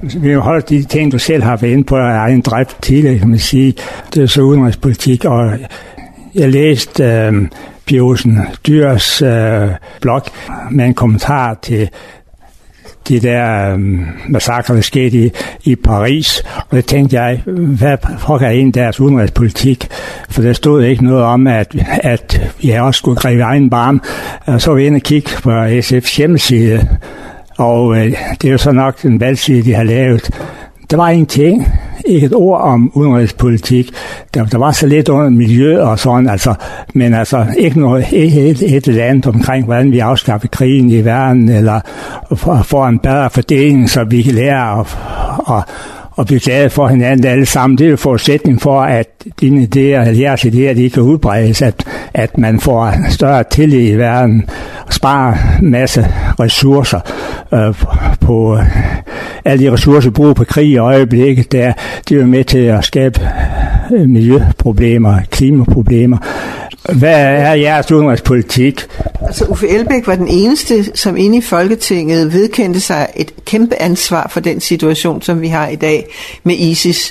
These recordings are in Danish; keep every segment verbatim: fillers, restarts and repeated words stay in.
Vi holder de ting, du selv har været inde på, af egen drift tidligere, kan man sige. Det er så udenrigspolitik, og jeg læste øh, Pia Olsen Dyhrs øh, blog med en kommentar til de der øh, massakrer, der skete i, i Paris. Og det tænkte jeg, hvad pokker er en deres udenrigspolitik? For der stod ikke noget om, at, at jeg også skulle gribe egen barm. Og så var vi inde og kigge på S F's hjemmeside, og øh, det er jo så nok den valgside, de har lavet. Der var ingenting, ikke et ord om udenrigspolitik. Der, der var så lidt under miljø og sådan, altså, men altså ikke noget, ikke et, et land omkring, hvordan vi afskaffer krigen i verden, eller får en bedre fordeling, så vi kan lære at, at, at blive glade for hinanden alle sammen. Det er jo forudsætning for, at dine idéer, eller jeres idéer, de kan udbredes, at, at man får større tillid i verden, og sparer en masse ressourcer øh, på alle de ressourcer, brugt på krig i øjeblikket, der, de er jo med til at skabe miljøproblemer, klimaproblemer. Hvad er jeres udenrigspolitik? Altså Uffe Elbæk var den eneste, som inde i Folketinget vedkendte sig et kæmpe ansvar for den situation, som vi har i dag med ISIS.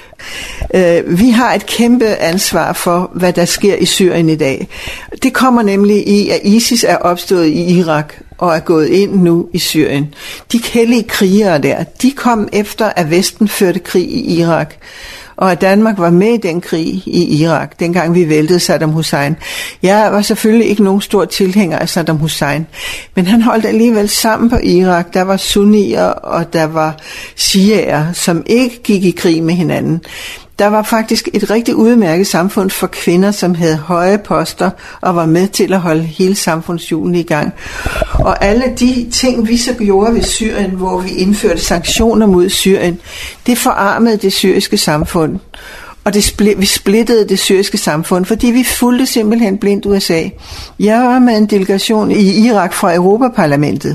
Uh, vi har et kæmpe ansvar for, hvad der sker i Syrien i dag. Det kommer nemlig i, at ISIS er opstået i Irak og er gået ind nu i Syrien. De hellige krigere der, de kom efter, at Vesten førte krig i Irak, og at Danmark var med i den krig i Irak, dengang vi væltede Saddam Hussein. Jeg var selvfølgelig ikke nogen stor tilhænger af Saddam Hussein, men han holdt alligevel sammen på Irak. Der var sunnier, og der var shiaer, som ikke gik i krig med hinanden. Der var faktisk et rigtig udmærket samfund for kvinder, som havde høje poster og var med til at holde hele samfundshjulene i gang. Og alle de ting, vi så gjorde ved Syrien, hvor vi indførte sanktioner mod Syrien, det forarmede det syriske samfund. Og det spl- vi splittede det syriske samfund, fordi vi fulgte simpelthen blindt U S A. Jeg var med en delegation i Irak fra Europaparlamentet.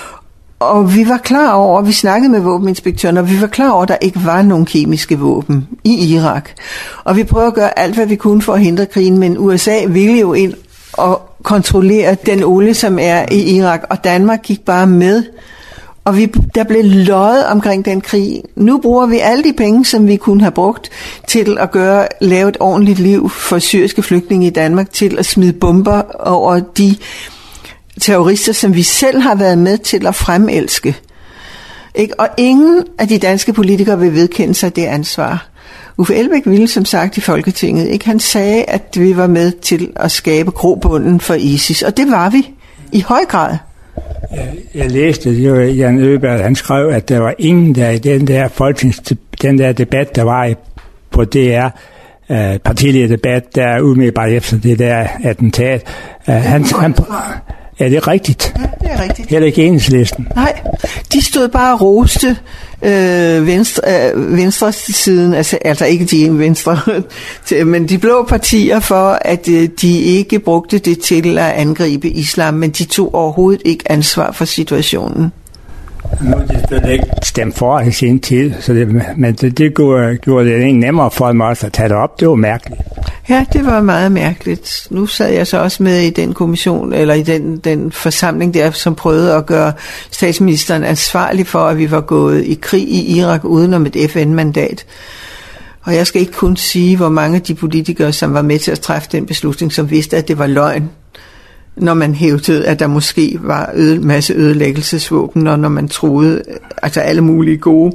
Og vi var klar over, vi snakkede med våbeninspektøren, og vi var klar over, at der ikke var nogen kemiske våben i Irak. Og vi prøvede at gøre alt, hvad vi kunne for at hindre krigen, men U S A ville jo ind og kontrollere den olie, som er i Irak, og Danmark gik bare med. Og vi, der blev løjet omkring den krig. Nu bruger vi alle de penge, som vi kunne have brugt til at gøre, lave et ordentligt liv for syriske flygtninge i Danmark, til at smide bomber over de terrorister, som vi selv har været med til at fremelske. Ikke? Og ingen af de danske politikere vil vedkende sig det ansvar. Uffe Elbæk ville som sagt i Folketinget, ikke? Han sagde, at vi var med til at skabe grobunden for ISIS, og det var vi i høj grad. Jeg, jeg læste, det var Jan Øberg, han skrev, at der var ingen der i den der folketings, den der debat, der var på D R, uh, partilederdebat, der umiddelbart efter det der attentat. Uh, han, han, Er det rigtigt? Ja, det er rigtigt. Heller ikke Enhedslisten? Nej, de stod bare og roste øh, venstre, øh, venstre siden, altså, altså ikke de venstre, men de blå partier for, at øh, de ikke brugte det til at angribe islam, men de tog overhovedet ikke ansvar for situationen. Nu er det selvfølgelig ikke stemt for i sin tid, så det, men det, det gjorde, gjorde det ikke nemmere for dem også at tage det op. Det var mærkeligt. Ja, det var meget mærkeligt. Nu sad jeg så også med i den kommission, eller i den, den forsamling der, som prøvede at gøre statsministeren ansvarlig for, at vi var gået i krig i Irak udenom et F N-mandat. Og jeg skal ikke kun sige, hvor mange af de politikere, som var med til at træffe den beslutning, som vidste, at det var løgn, når man hævdede, at der måske var en masse ødelæggelsesvåben, og når man troede, altså alle mulige gode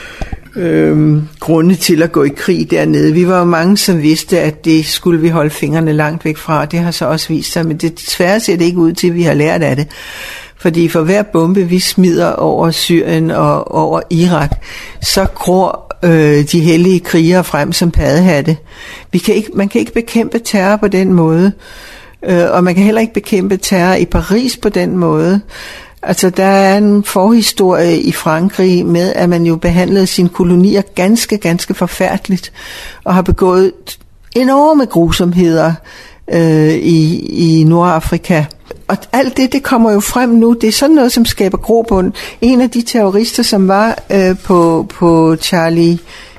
øh, grunde til at gå i krig dernede. Vi var jo mange, som vidste, at det skulle vi holde fingrene langt væk fra, og det har så også vist sig, men det desværre ser det ikke ud til, at vi har lært af det. Fordi for hver bombe, vi smider over Syrien og over Irak, så gror øh, de hellige krigere frem som paddehatte. Vi kan ikke, man kan ikke bekæmpe terror på den måde. Og man kan heller ikke bekæmpe terror i Paris på den måde. Altså, der er en forhistorie i Frankrig med, at man jo behandlede sine kolonier ganske, ganske forfærdeligt, og har begået enorme grusomheder øh, i, i Nordafrika. Og alt det, det kommer jo frem nu. Det er sådan noget, som skaber grobund. En af de terrorister, som var øh, på, på Charlie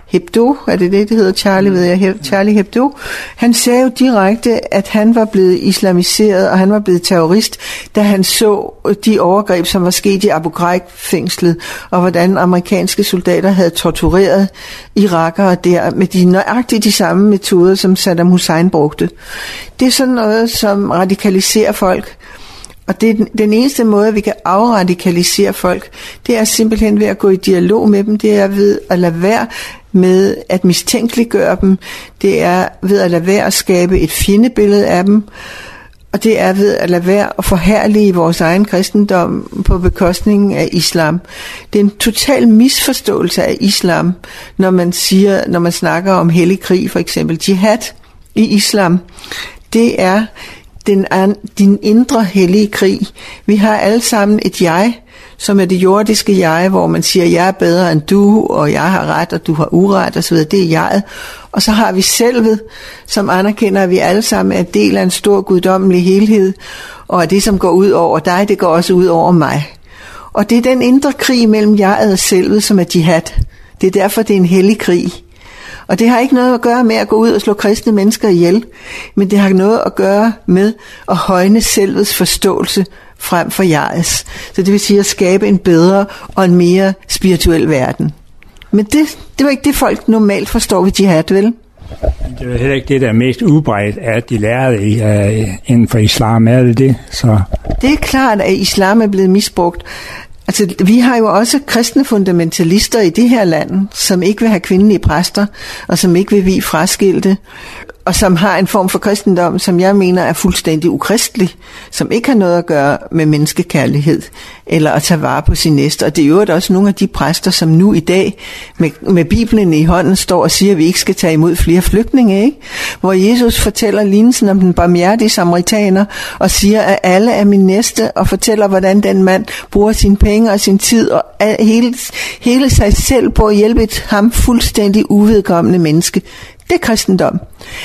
Hebdo, er det det, det hedder, Charlie, ved jeg, Charlie Hebdo, han sagde jo direkte, at han var blevet islamiseret, og han var blevet terrorist, da han så de overgreb, som var sket i Abu Ghraib-fængslet, og hvordan amerikanske soldater havde tortureret irakere der, med de nøjagtigt de samme metoder, som Saddam Hussein brugte. Det er sådan noget, som radikaliserer folk. Og det er den eneste måde, vi kan afradikalisere folk, det er simpelthen ved at gå i dialog med dem, det er ved at lade være med at mistænkeliggøre dem, det er ved at lade være at skabe et fjendebillede af dem, og det er ved at lade være at forherlige vores egen kristendom på bekostning af islam. Det er en total misforståelse af islam, når man siger, når man snakker om hellig krig, for eksempel jihad i islam. Det er den, din indre hellige krig. Vi har alle sammen et jeg, som er det jordiske jeg, hvor man siger, jeg er bedre end du, og jeg har ret, og du har uret, osv. Det er jeget. Og så har vi selvet, som anerkender, at vi alle sammen er en del af en stor guddommelig helhed, og at det, som går ud over dig, det går også ud over mig. Og det er den indre krig mellem jeget og selvet, som er jihad. Det er derfor, det er en hellig krig. Og det har ikke noget at gøre med at gå ud og slå kristne mennesker ihjel, men det har noget at gøre med at højne selvets forståelse frem for jegets. Så det vil sige at skabe en bedre og en mere spirituel verden. Men det, det var ikke det, folk normalt forstår ved jihad, vel? Det er heller ikke det, der er mest udbredt, at de lærte i, uh, inden for islam, er det det? Så. Det er klart, at islam er blevet misbrugt. Altså, vi har jo også kristne fundamentalister i det her land, som ikke vil have kvindelige præster, og som ikke vil vie fraskilte, og som har en form for kristendom, som jeg mener er fuldstændig ukristelig, som ikke har noget at gøre med menneskekærlighed, eller at tage vare på sin næste. Og det er jo også nogle af de præster, som nu i dag, med, med Bibelen i hånden, står og siger, at vi ikke skal tage imod flere flygtninge, ikke? Hvor Jesus fortæller lignelsen om den barmhjertige samaritaner, og siger, at alle er min næste, og fortæller, hvordan den mand bruger sine penge og sin tid, og hele, hele sig selv på at hjælpe et ham fuldstændig uvedkommende menneske. Det er kristendom.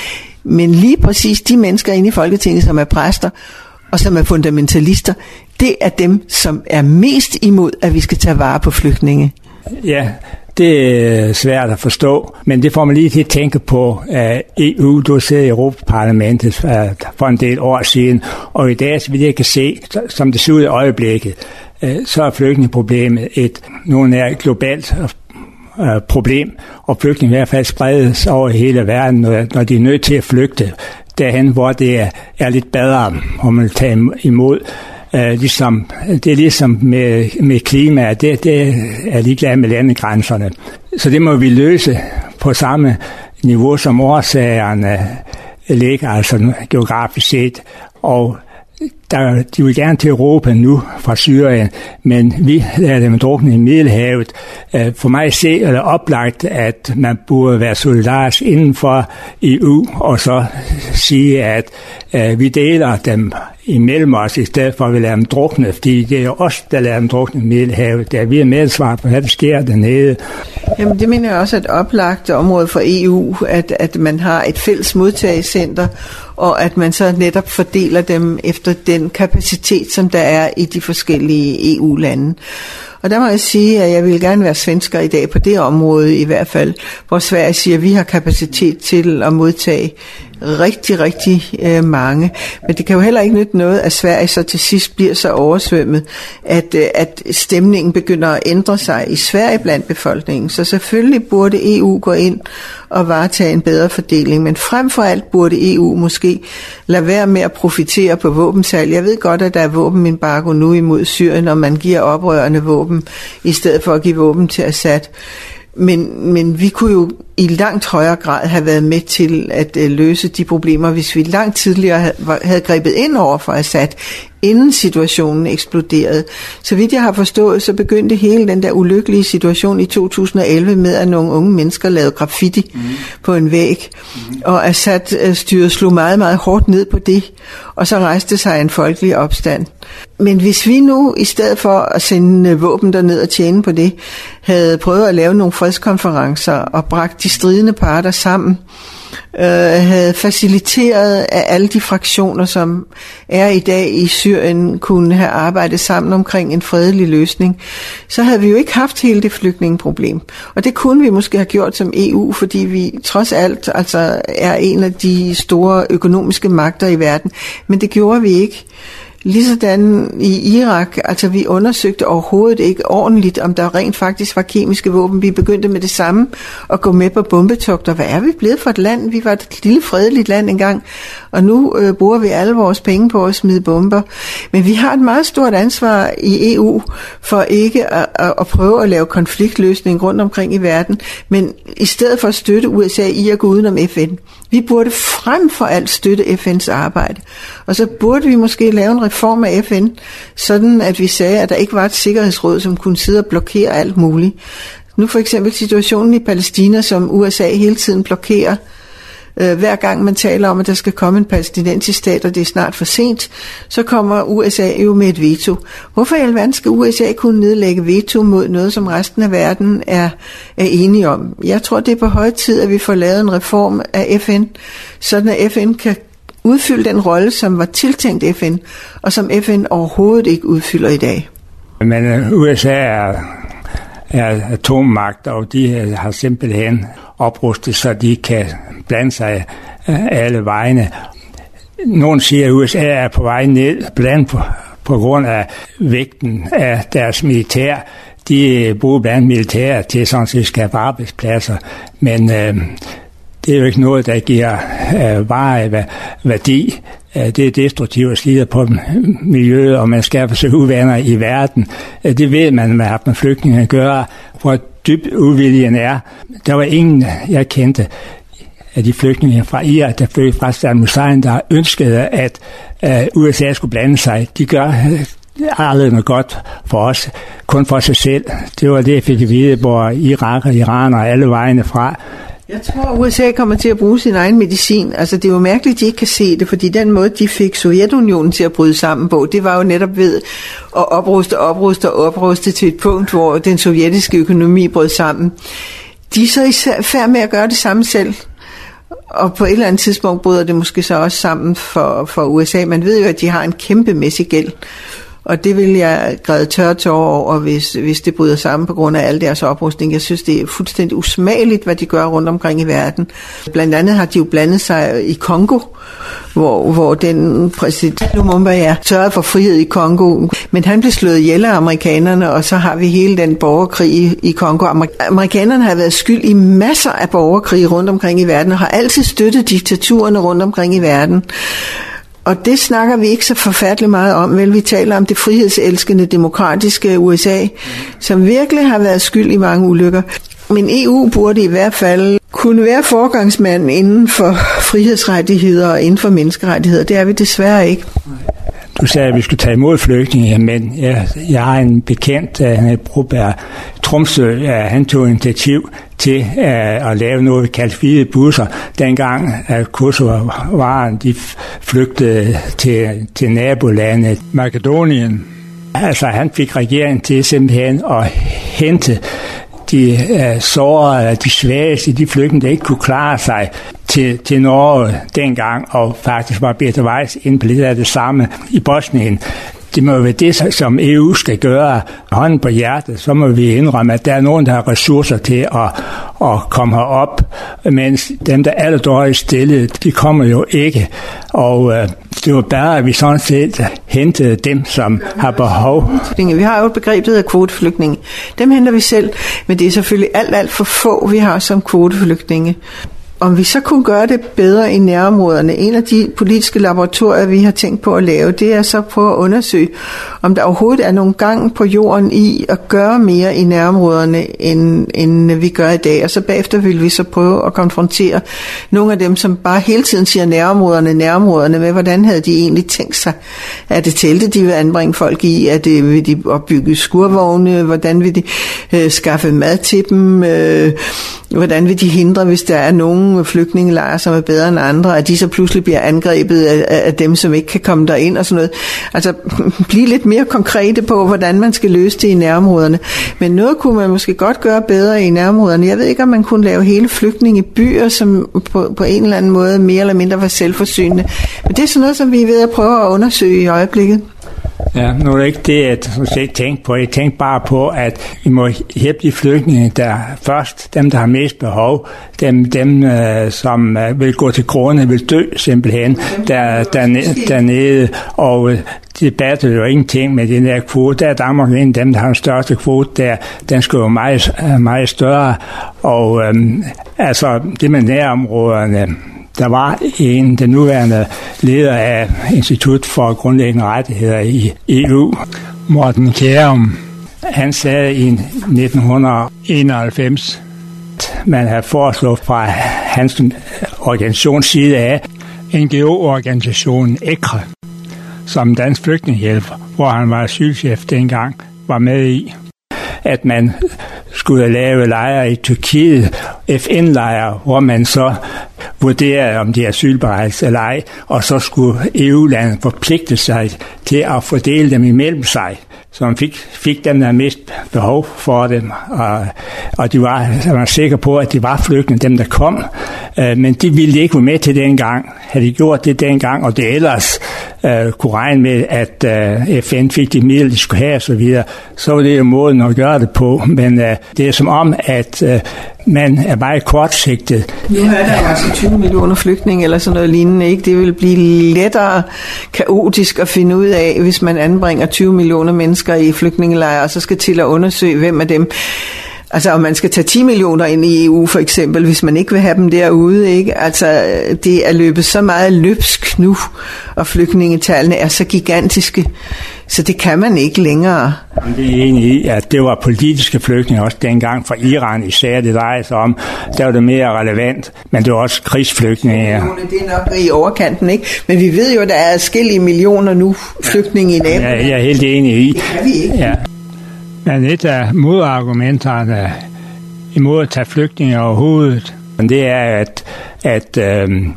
Men lige præcis de mennesker inde i Folketinget, som er præster og som er fundamentalister, det er dem, som er mest imod, at vi skal tage vare på flygtninge. Ja, det er svært at forstå, men det får man lige til at tænke på uh, E U. Du sidder i Europaparlamentet uh, for en del år siden, og i dag, så vidt jeg kan se, som det ser ud i øjeblikket, uh, så er flygtningeproblemet et, nogle er globalt problem, og flygtninge i hvert fald spredes over hele verden, når de er nødt til at flygte derhen, hvor det er, er lidt bedre, om man tager imod. Uh, ligesom, det er ligesom med, med klima, det, det er ligeglad med landegrænserne. Så det må vi løse på samme niveau, som årsagerne ligger, altså geografisk set, og der, de vil gerne til Europa nu fra Syrien, men vi lader dem drukne i Middelhavet. For mig se er det oplagt, at man burde være solidarisk inden for E U, og så sige, at uh, vi deler dem imellem os, i stedet for at vi lader dem drukne, fordi det er os, der lader dem drukne i Middelhavet. Der vi er medsvar på, hvad der sker dernede. Jamen det mener jeg også er et oplagt område for E U, at, at man har et fælles modtagecenter, og at man så netop fordeler dem efter den kapacitet, som der er i de forskellige E U-lande. Og der må jeg sige, at jeg vil gerne være svensker i dag på det område i hvert fald, hvor Sverige siger, at vi har kapacitet til at modtage rigtig, rigtig øh, mange. Men det kan jo heller ikke nytte noget, at Sverige så til sidst bliver så oversvømmet, at, øh, at stemningen begynder at ændre sig i Sverige blandt befolkningen. Så selvfølgelig burde E U gå ind og varetage en bedre fordeling, men frem for alt burde E U måske lade være med at profitere på våbensalg. Jeg ved godt, at der er våbenembargo nu imod Syrien, og man giver oprørende våben, i stedet for at give våben til Assad. Men, men vi kunne jo i langt højere grad have været med til at uh, løse de problemer, hvis vi langt tidligere havde, havde grebet ind over for Assad, inden situationen eksploderede. Så vidt jeg har forstået, så begyndte hele den der ulykkelige situation i to tusind og elleve med, at nogle unge mennesker lavede graffiti mm. på en væg. Mm. Og Assad-styret slog meget, meget hårdt ned på det, og så rejste sig en folkelig opstand. Men hvis vi nu, i stedet for at sende våben derned og tjene på det, havde prøvet at lave nogle fredskonferencer og bragt de stridende parter sammen, øh, havde faciliteret, at alle de fraktioner, som er i dag i Syrien, kunne have arbejdet sammen omkring en fredelig løsning, så havde vi jo ikke haft hele det flygtningeproblem. Og det kunne vi måske have gjort som E U, fordi vi trods alt altså er en af de store økonomiske magter i verden. Men det gjorde vi ikke. Ligesådan i Irak, altså vi undersøgte overhovedet ikke ordentligt, om der rent faktisk var kemiske våben. Vi begyndte med det samme at gå med på bombetogter. Hvad er vi blevet for et land? Vi var et lille fredeligt land engang, og nu øh, bruger vi alle vores penge på at smide bomber. Men vi har et meget stort ansvar i E U for ikke at, at, at prøve at lave konfliktløsning rundt omkring i verden, men i stedet for at støtte U S A i at gå udenom F N. Vi burde frem for alt støtte F N's arbejde. Og så burde vi måske lave en reform af F N, sådan at vi sagde, at der ikke var et sikkerhedsråd, som kunne sidde og blokere alt muligt. Nu for eksempel situationen i Palæstina, som U S A hele tiden blokerer. Hver gang man taler om, at der skal komme en palæstinensisk stat, og det er snart for sent, så kommer U S A jo med et veto. Hvorfor i alverden skal U S A kunne nedlægge veto mod noget, som resten af verden er, er enige om? Jeg tror, det er på høje tid, at vi får lavet en reform af F N, sådan at F N kan udfylde den rolle, som var tiltænkt F N, og som F N overhovedet ikke udfylder i dag. Men U S A er, er atommagt, og de har simpelthen oprustet, så de kan blande sig alle vejene. Nogle siger, at U S A er på vej ned, blandt på, på grund af vægten af deres militær. De bruger blandt militær til sådan set at skabe arbejdspladser, men øh, det er jo ikke noget, der giver øh, varig værdi. Det er destruktivt og slider på miljøet, og man skaber sig uvenner i verden. Det ved man, man har med flygtninge at gøre, hvor dybt uviljen er. Der var ingen, jeg kendte, af de flygtninge fra Irak, der fløj fra Saddam Hussein, der ønskede, at uh, U S A skulle blande sig. De gør uh, aldrig noget godt for os, kun for sig selv. Det var det, jeg fik at vide, hvor Irak og Iran og alle vejene fra. Jeg tror, U S A kommer til at bruge sin egen medicin. Altså, det er jo mærkeligt, at de ikke kan se det, fordi den måde, de fik Sovjetunionen til at bryde sammen på, det var jo netop ved at opruste, opruste og opruste til et punkt, hvor den sovjetiske økonomi brød sammen. De er så i færd med at gøre det samme selv. Og på et eller andet tidspunkt bryder det måske så også sammen for, for U S A. Man ved jo, at de har en kæmpemæssig gæld. Og det vil jeg græde tør tårer over, hvis, hvis det bryder sammen på grund af al deres oprustning. Jeg synes, det er fuldstændig usmageligt, hvad de gør rundt omkring i verden. Blandt andet har de jo blandet sig i Kongo, hvor, hvor den præsident Lumumba er sørget for frihed i Kongo. Men han blev slået ihjel af amerikanerne, og så har vi hele den borgerkrig i, i Kongo. Amerikanerne har været skyld i masser af borgerkrig rundt omkring i verden, og har altid støttet diktaturerne rundt omkring i verden. Og det snakker vi ikke så forfærdeligt meget om, vel? Vi taler om det frihedselskende, demokratiske U S A, som virkelig har været skyld i mange ulykker. Men E U burde i hvert fald kunne være foregangsmand inden for frihedsrettigheder og inden for menneskerettigheder. Det er vi desværre ikke. Du sagde, at vi skulle tage imod flygtninge, men jeg, jeg har en bekendt, han er Broberg Tromsø, han tog initiativ til uh, at lave noget, vi kaldte hvide busser. Dengang at Kosovo-varen, de flygtede til, til nabolandet Makedonien. Altså han fik regeringen til simpelthen at hente de uh, sårede, de svageste, de flygtninge, der ikke kunne klare sig til, til Norge dengang, og faktisk var Birte Weiss inde på lidt af det samme i Bosnien. Det må være det, som E U skal gøre, hånden på hjertet, så må vi indrømme, at der er nogen, der har ressourcer til at, at komme herop, mens dem, der er allerdårligst stillet, de kommer jo ikke. Og øh, det var bare, at vi sådan set hentede dem, som har behov. Vi har jo et begreb, der hedder kvoteflygtninge. Dem henter vi selv, men det er selvfølgelig alt, alt for få, vi har som kvoteflygtninge. Om vi så kunne gøre det bedre i nærområderne, en af de politiske laboratorier, vi har tænkt på at lave, det er så at prøve at undersøge, om der overhovedet er nogen gang på jorden i at gøre mere i nærområderne, end, end vi gør i dag. Og så bagefter vil vi så prøve at konfrontere nogle af dem, som bare hele tiden siger nærområderne, nærområderne, med hvordan havde de egentlig tænkt sig. Er det telte, de vil anbringe folk i? Er det, vil de opbygge skurvogne? Hvordan vil de øh, skaffe mad til dem? Øh, Hvordan vil de hindre, hvis der er nogle flygtningelejre, som er bedre end andre, at de så pludselig bliver angrebet af, af dem, som ikke kan komme derind og sådan noget. Altså, blive lidt mere konkrete på, hvordan man skal løse det i nærområderne. Men noget kunne man måske godt gøre bedre i nærområderne. Jeg ved ikke, om man kunne lave hele flygtningebyer, som på, på en eller anden måde mere eller mindre var selvforsynende. Men det er sådan noget, som vi er ved at prøve at undersøge i øjeblikket. Ja, nu er det ikke det, at jeg tænkte på. Jeg tænkte bare på, at vi må hjælpe de flygtninge, der først, dem der har mest behov, dem, dem øh, som øh, vil gå til grunde, vil dø simpelthen der, der, dernede, og øh, det batter jo ingenting med den der kvote. Der er Danmark en af dem, der har den største kvote, der, den skal jo meget, meget større, og øh, altså det med nærområderne. Der var en, den nuværende leder af Institut for Grundlæggende Rettigheder i E U, Morten Kjærum. Han sagde i nitten enoghalvfems, at man havde foreslået fra hans organisations side af N G O-organisationen E C R E, som Dansk Flygtningehjælp, hvor han var asylchef dengang, var med i, at man skulle lave lejre i Tyrkiet, F N-lejre, hvor man så vurderede, om de er asylberettigede eller ej, og så skulle E U-landet forpligte sig til at fordele dem imellem sig, så man fik, fik dem, der havde mest behov for dem, og, og de var, de var sikre på, at de var flygtninge, dem der kom, øh, men de ville ikke være med til dengang. Havde de gjort det dengang, og det ellers øh, kunne regne med, at øh, F N fik de midler, de skulle have og så videre, så var det jo måden at gøre det på, men øh, det er som om, at øh, man er meget kortsigtet. Nu er der altså tyve millioner flygtninge eller sådan noget lignende, ikke? Det vil blive lettere kaotisk at finde ud af, hvis man anbringer tyve millioner mennesker i flygtningelejre, og så skal til at undersøge, hvem af dem. Altså, om man skal tage ti millioner ind i E U for eksempel, hvis man ikke vil have dem derude, ikke? Altså, det er løbet så meget løbsk nu, og flygtningetallene er så gigantiske, så det kan man ikke længere. Det er enig i, at det var politiske flygtninge også dengang fra Iran især, det drejede sig om. Der var det mere relevant, men det var også krigsflygtninge. Det er nok i overkanten, ikke? Men vi ved jo, at der er adskillige millioner nu flygtninge i naboen. Ja, jeg er helt enig i. Det kan vi ikke. Ja. Men et af modargumenterne imod at tage flygtninge overhovedet, det er, at, at øhm,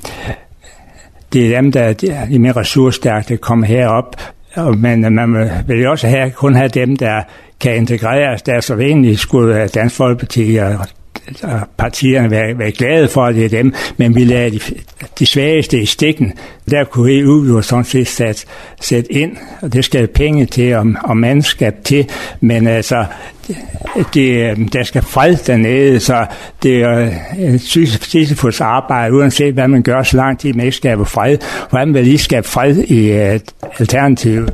det er dem, der er mere ressourcestærke, der kommer herop. Men man vil jo også have, kun have dem, der kan integreres, der så egentlig skulle Dansk Folkeparti og partierne være, være glade for, at det er dem, men vi lader de, de svageste i stikken. Der kunne E U jo sådan set sætte, sætte ind, og det skal penge til, og, og mandskab til, men altså, det, der skal fred dernede, så det er et Sisyfos arbejde, uanset hvad man gør, så lang tid man ikke skaber fred. Hvordan vil I skabe fred i et alternativ?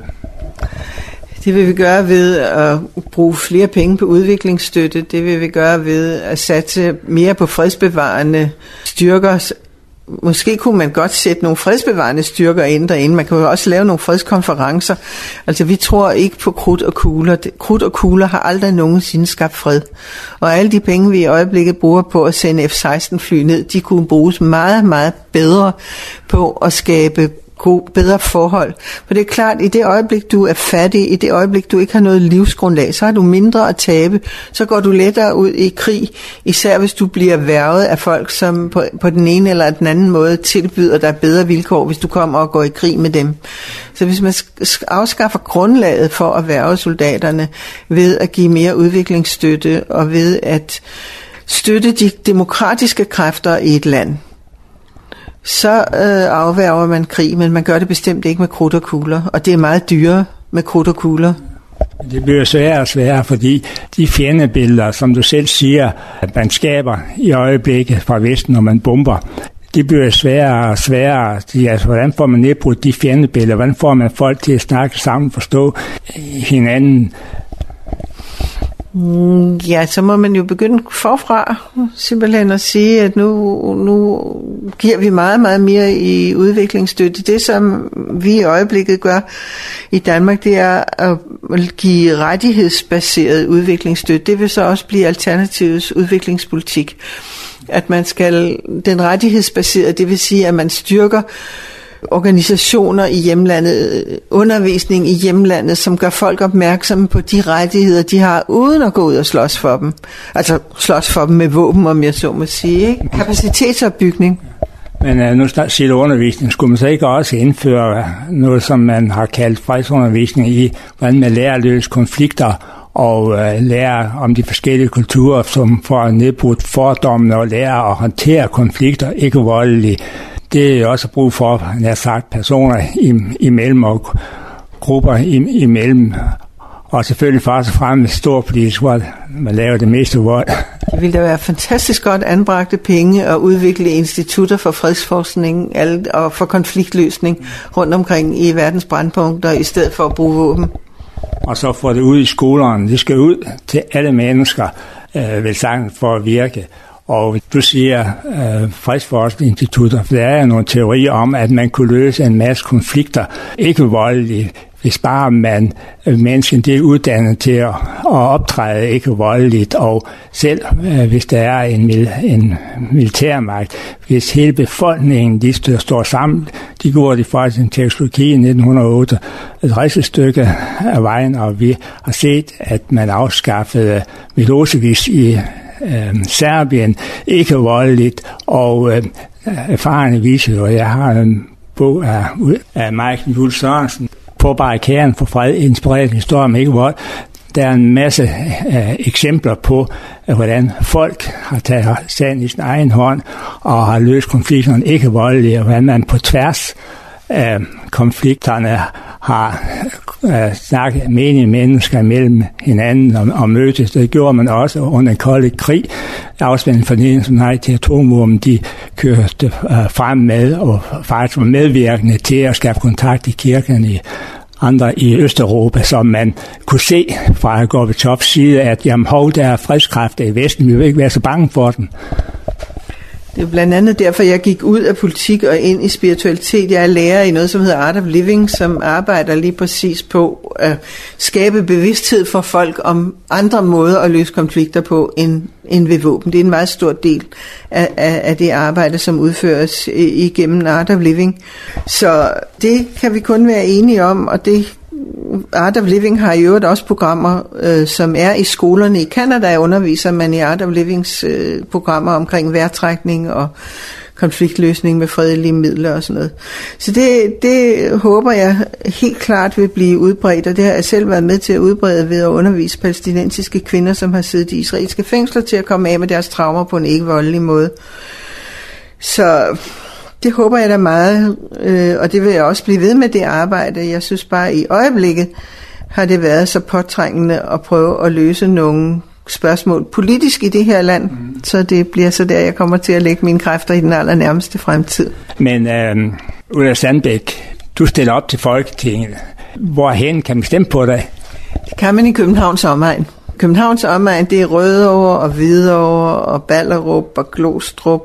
Det vil vi gøre ved at bruge flere penge på udviklingsstøtte. Det vil vi gøre ved at satse mere på fredsbevarende styrker. Måske kunne man godt sætte nogle fredsbevarende styrker ind derinde. Man kan jo også lave nogle fredskonferencer. Altså, vi tror ikke på krudt og kugler. Krudt og kugler har aldrig nogensinde skabt fred. Og alle de penge, vi i øjeblikket bruger på at sende F seksten fly ned, de kunne bruges meget, meget bedre på at skabe god, bedre forhold. For det er klart, i det øjeblik, du er fattig, i det øjeblik, du ikke har noget livsgrundlag, så har du mindre at tabe, så går du lettere ud i krig, især hvis du bliver hvervet af folk, som på, på den ene eller den anden måde tilbyder dig bedre vilkår, hvis du kommer og går i krig med dem. Så hvis man afskaffer grundlaget for at hverve soldaterne ved at give mere udviklingsstøtte og ved at støtte de demokratiske kræfter i et land, så øh, afværger man krig, men man gør det bestemt ikke med krudt og kugler, og det er meget dyrere med krudt og kugler. Det bliver sværere og sværere, fordi de fjendebilleder, som du selv siger, at man skaber i øjeblikket fra Vesten, når man bomber, det bliver sværere og sværere. Altså, hvordan får man nedbrudt de fjendebilleder? Hvordan får man folk til at snakke sammen, forstå hinanden? Ja, så må man jo begynde forfra, simpelthen at sige, at nu, nu giver vi meget, meget mere i udviklingsstøtte. Det, som vi i øjeblikket gør i Danmark, det er at give rettighedsbaseret udviklingsstøtte. Det vil så også blive Alternativets udviklingspolitik. At man skal, den rettighedsbaserede, det vil sige, at man styrker organisationer i hjemlandet, undervisning i hjemlandet, som gør folk opmærksomme på de rettigheder, de har, uden at gå ud og slås for dem. Altså slås for dem med våben, om jeg så må sige. Ikke? Kapacitetsopbygning. Men uh, nu siger du undervisning. Skulle man så ikke også indføre noget, som man har kaldt fredsundervisning i, hvordan man lærer at løse konflikter og uh, lærer om de forskellige kulturer, som får nedbrudt fordommene og lærer at håndtere konflikter, ikke voldeligt. Det er også brug for, når jeg har sagt, personer imellem og grupper imellem. Og selvfølgelig først og fremmest stor politisk vold. Man laver det meste vold. Det ville da være fantastisk godt anbragte penge at udvikle institutter for fredsforskning og for konfliktløsning rundt omkring i verdens brandpunkter, i stedet for at bruge våben. Og så får det ud i skolerne. Det skal ud til alle mennesker, øh, vel sagt, for at virke. Og du siger øh, fredsforskningsinstitutter, for der er nogle teorier om, at man kunne løse en masse konflikter, ikke voldeligt, hvis bare man, mennesken det er uddannet til at, at optræde ikke voldeligt, og selv øh, hvis der er en, en militærmagt, hvis hele befolkningen de står sammen, de går de faktisk en teknologi i nitten hundrede og otte, et rigtig stykke af vejen, og vi har set, at man afskaffede Milosevic i øh, Serbien, ikke voldeligt, og øh, erfaringen viser jo, jeg har en bog af, af Michael Juhl Sørensen, på barrikaden for fred, inspireret historie om ikke vold. Der er en masse øh, eksempler på, øh, hvordan folk har taget sagen i sin egen hånd og har løst konflikterne ikke voldeligt, og hvordan man på tværs af konflikterne har øh, snakket menige mennesker mellem hinanden og, og mødtes. Det gjorde man også under en kold krig. Afspændingsforeningen som nej til atomvåben, de kørte øh, frem med og faktisk var medvirkende til at skabe kontakt i kirken i andre i Østeuropa, som man kunne se fra Gorbatsjovs side, at jamen, hov, der er fredskræfter i Vesten, vi vil ikke være så bange for dem. Det er blandt andet derfor, jeg gik ud af politik og ind i spiritualitet. Jeg er lærer i noget, som hedder Art of Living, som arbejder lige præcis på at skabe bevidsthed for folk om andre måder at løse konflikter på end, end ved våben. Det er en meget stor del af, af, af det arbejde, som udføres igennem Art of Living. Så det kan vi kun være enige om, og det Art of Living har i øvrigt også programmer, øh, som er i skolerne i Canada, underviser man i Art of Livings øh, programmer omkring vejrtrækning og konfliktløsning med fredelige midler og sådan noget. Så det, det håber jeg helt klart vil blive udbredt, og det har jeg selv været med til at udbrede ved at undervise palæstinensiske kvinder, som har siddet i israelske fængsler, til at komme af med deres traumer på en ikke voldelig måde. Så det håber jeg da meget, øh, og det vil jeg også blive ved med det arbejde. Jeg synes bare, i øjeblikket har det været så påtrængende at prøve at løse nogle spørgsmål politisk i det her land, mm. så det bliver så der, jeg kommer til at lægge mine kræfter i den allernærmeste fremtid. Men øh, Ulla Sandbæk, du stiller op til Folketinget. Hvorhen kan man stemme på dig? Det kan man i Københavns omegn. Københavns omegn, det er Rødovre og Hvidovre og Ballerup og Glostrup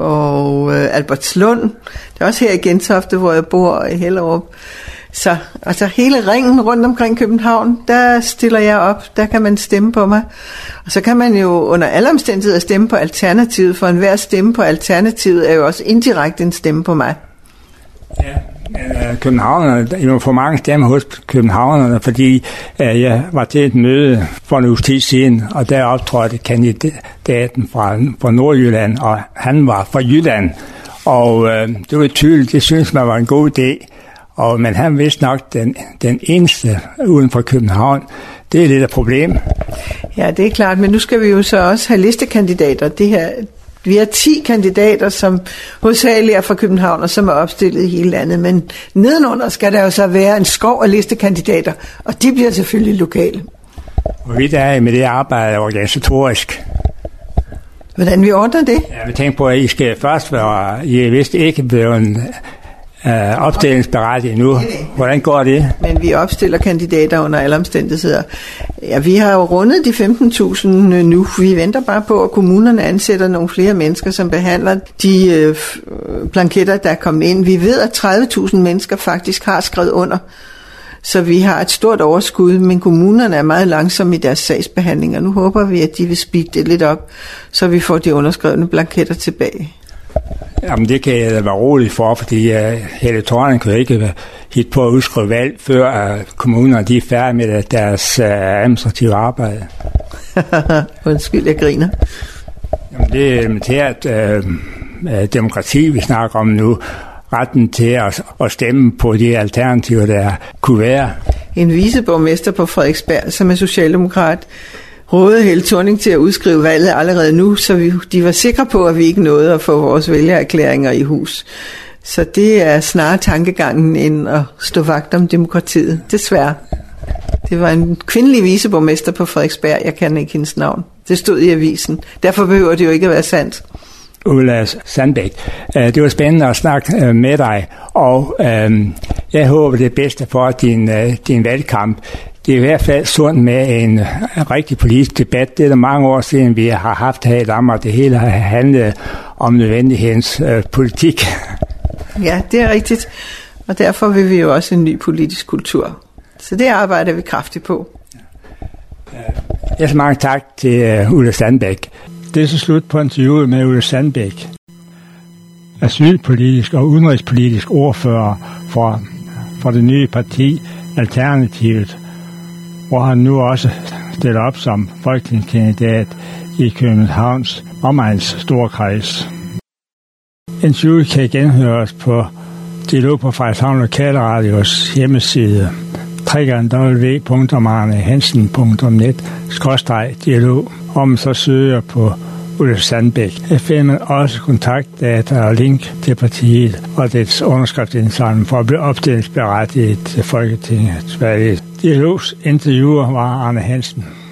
og øh, Albertslund. Det er også her i Gentofte, hvor jeg bor, i Hellerup. Så altså hele ringen rundt omkring København, der stiller jeg op, der kan man stemme på mig. Og så kan man jo under alle omstændigheder stemme på Alternativet, for enhver stemme på Alternativet er jo også indirekte en stemme på mig. Ja. Københavnerne, jeg må få mange stemmer hos københavnerne, fordi uh, jeg var til et møde for en uges tid siden, og der optrådte kandidaten fra, fra Nordjylland, og han var fra Jylland, og uh, det var tydeligt, det synes man var en god idé, og, men han vidste nok den, den eneste uden for København. Det er lidt af problem. Ja, det er klart, men nu skal vi jo så også have listekandidater. Det her Vi har ti kandidater, som hovedsageligt er fra København, og som er opstillet i hele landet. Men nedenunder skal der jo så være en skov af listekandidater, og de bliver selvfølgelig lokale. Hvorvidt er I med det arbejde organisatorisk? Hvordan vi ordner det? Ja, vi tænker på, at I skal først være, I er vist ikke blevet en uh, opstillingsberettiget endnu. Hvordan går det? Men vi opstiller kandidater under alle omstændigheder. Ja, vi har jo rundet de femten tusind nu. Vi venter bare på, at kommunerne ansætter nogle flere mennesker, som behandler de øh, blanketter, der er kommet ind. Vi ved, at tredive tusind mennesker faktisk har skrevet under. Så vi har et stort overskud, men kommunerne er meget langsomme i deres sagsbehandling, og nu håber vi, at de vil speede det lidt op, så vi får de underskrevne blanketter tilbage. Jamen, det kan jeg da være rolig for, fordi uh, Helle Thorning kan jo ikke hit på at udskrive valg, før uh, kommunerne de er færdige med deres uh, administrative arbejde. Undskyld, jeg griner. Jamen, det er elementært uh, demokrati, vi snakker om nu. Retten til at, at stemme på de alternativer, der kunne være. En viceborgmester på Frederiksberg, som er socialdemokrat, rådede Helle Thorning til at udskrive valget allerede nu, så vi, de var sikre på, at vi ikke nåede at få vores vælgererklæringer i hus. Så det er snarere tankegangen end at stå vagt om demokratiet, desværre. Det var en kvindelig viceborgmester på Frederiksberg, jeg kan ikke hendes navn. Det stod i avisen. Derfor behøver det jo ikke at være sandt. Ulla Sandbæk. Det var spændende at snakke med dig, og øh, jeg håber det bedste for din, din valgkamp. Det er i hvert fald sundt med en rigtig politisk debat. Det er der mange år siden, vi har haft her i Danmark. Det hele har handlet om nødvendighedens øh, politik. Ja, det er rigtigt. Og derfor vil vi jo også en ny politisk kultur. Så det arbejder vi kraftigt på. Jeg så mange tak til uh, Ulla Sandbæk. Det er så slut på interviewet med Ulla Sandbæk, asylpolitisk og udenrigspolitisk ordfører for, for det nye parti Alternativet, hvor han nu også stiller op som folketingskandidat i Københavns omegns storkreds. Interviewet kan genhøres på Dialog på Frederikshavn Lokalradios hjemmeside w w w punktum arnehansen punktum net skråstreg dialog, om man så søger på Ulla Sandbæk. Jeg finder også kontaktdata og link til partiet og dets underskriftsindsamling for at blive opstillingsberettiget til Folketingets valg. Dialogs interviewer var Arne Hansen.